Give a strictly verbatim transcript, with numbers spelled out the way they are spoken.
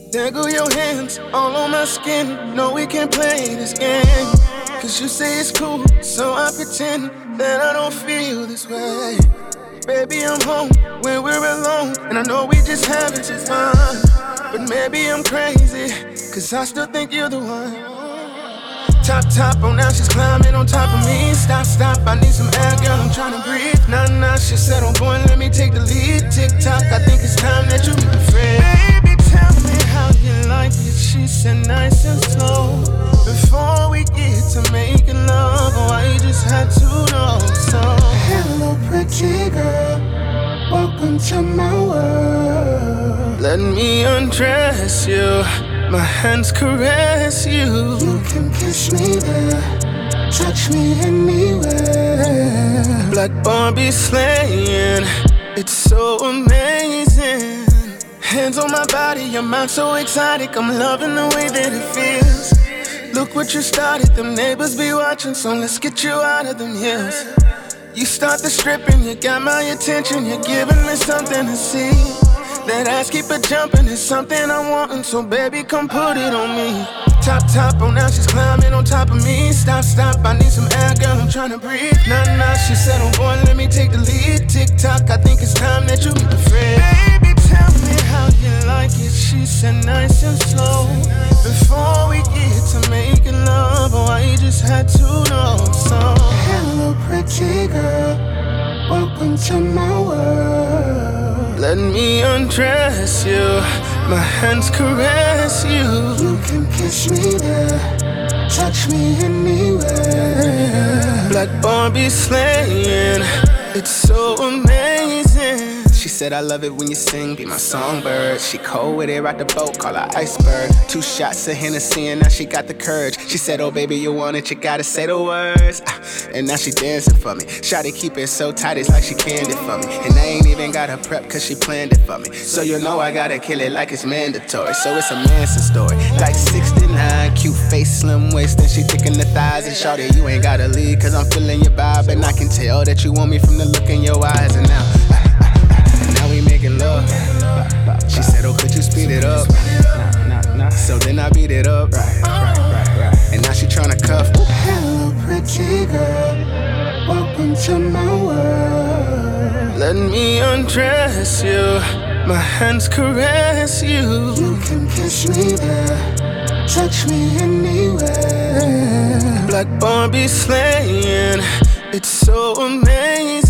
There go your hands all on my skin. No, we can't play this game. Cause you say it's cool, so I pretend that I don't feel this way. Baby, I'm home when we're alone, and I know we just having some fun. But maybe I'm crazy, cause I still think you're the one. Top, top, oh now she's climbing on top of me. Stop, stop, I need some air, girl, I'm tryna breathe. Nah, nah, she said, oh boy, let me take the lead. Tick tock, I think it's time that you meet a friend. Baby, tell me how you like it, she said nice and slow. Before we get to making love, oh, I just had to know. So, hello, pretty girl, welcome to my world. Let me undress you, my hands caress you. You can kiss me there, touch me anywhere. Black Barbie slaying, it's so amazing. Hands on my body, your mind so exotic. I'm loving the way that it feels. Look what you started, them neighbors be watching, so let's get you out of them hills. You start the stripping, you got my attention, you're giving me something to see. That ass keep it jumping, it's something I'm wanting, so baby, come put it on me. Top, top, oh now she's climbing on top of me. Stop, stop, I need some air, girl, I'm tryna breathe. Nah, nah, she said, oh boy, let me take the lead. Tick tock, I think it's time that you meet a friend. Baby, tell me how you like it, she said nice and slow. Before we get to making love, oh, I just had to know. So, hello, pretty girl, welcome to my world. Let me undress you, my hands caress you. You can kiss me there, touch me anywhere. Black Barbie slaying, it's so amazing. She said, I love it when you sing, be my songbird. She cold with it, rock the boat, call her iceberg. Two shots of Hennessy and now she got the courage. She said, oh baby, you want it, you gotta say the words. And now she dancing for me. Shawty keep it so tight, it's like she canned it for me. And I ain't even got her prep cause she planned it for me. So you know I gotta kill it like it's mandatory. So it's a Manson story, like sixty-nine. Cute face, slim waist, and she thick in the thighs. And shawty, you ain't gotta leave cause I'm feeling your vibe. And I can tell that you want me from the look in your eyes. And now we making love. She said, oh, could you speed it up? So then I beat it up. And now she tryna cuff. Hello, pretty girl, welcome to my world. Let me undress you, my hands caress you. You can kiss me there, touch me anywhere. Black Barbie slaying, it's so amazing.